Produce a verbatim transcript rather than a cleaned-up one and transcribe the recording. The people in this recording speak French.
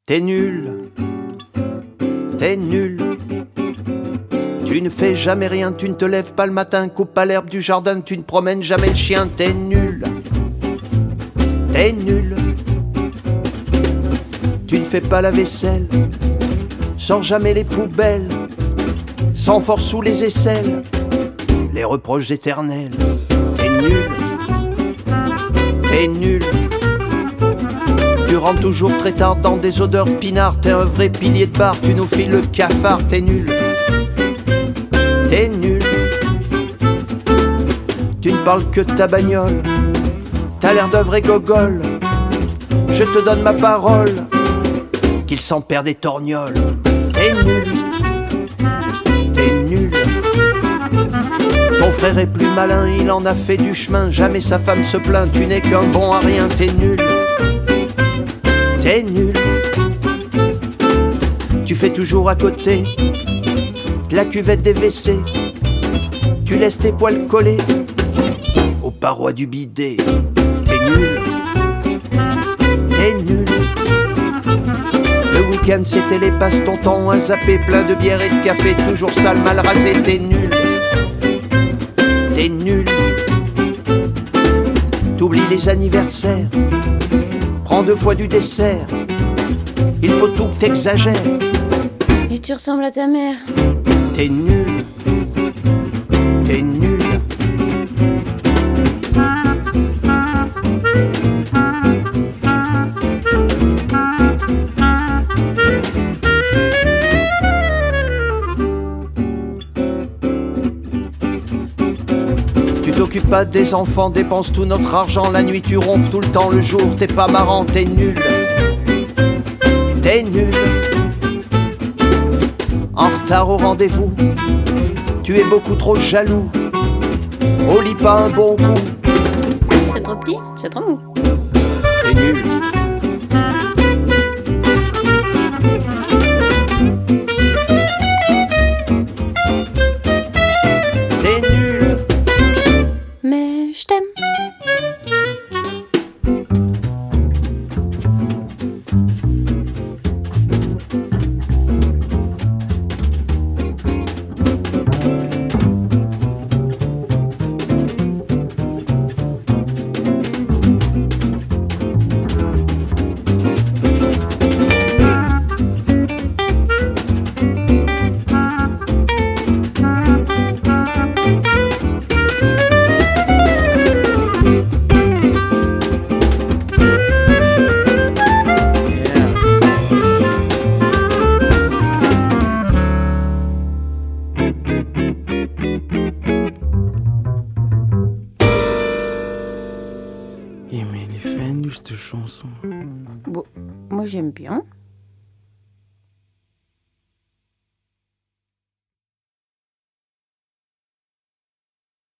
T'es nul, t'es nul. Tu ne fais jamais rien, tu ne te lèves pas le matin, coupe pas l'herbe du jardin, tu ne promènes jamais le chien. T'es nul, t'es nul. Tu ne fais pas la vaisselle, sors jamais les poubelles, sans force sous les aisselles, les reproches éternels. T'es nul, t'es nul. Tu rentres toujours très tard dans des odeurs de pinard. T'es un vrai pilier de bar, tu nous files le cafard. T'es nul, t'es nul. Tu ne parles que de ta bagnole, t'as l'air d'un vrai gogol. Je te donne ma parole qu'il s'en perd des torgnoles. T'es nul, t'es nul. Ton frère est plus malin, il en a fait du chemin. Jamais sa femme se plaint, tu n'es qu'un bon à rien. T'es nul, t'es nul. Tu fais toujours à côté de la cuvette des W C. Tu laisses tes poils collés aux parois du bidet. T'es nul, t'es nul. Le week-end c'était les passe-ton temps à zapper, plein de bière et de café, toujours sale, mal rasé. T'es nul, t'es nul. T'oublies les anniversaires, prends deux fois du dessert. Il faut tout que t'exagères. Et tu ressembles à ta mère. T'es nul, t'es nul. Tu t'occupes pas des enfants, dépenses tout notre argent. La nuit tu ronfles tout le temps, le jour t'es pas marrant. T'es nul, t'es nul. En retard au rendez-vous, tu es beaucoup trop jaloux. Au lit pas un bon coup. C'est trop petit, c'est trop mou. T'es nul, t'es nul. Mais je t'aime. Et mais elle est fan de cette chanson. Bon, moi j'aime bien.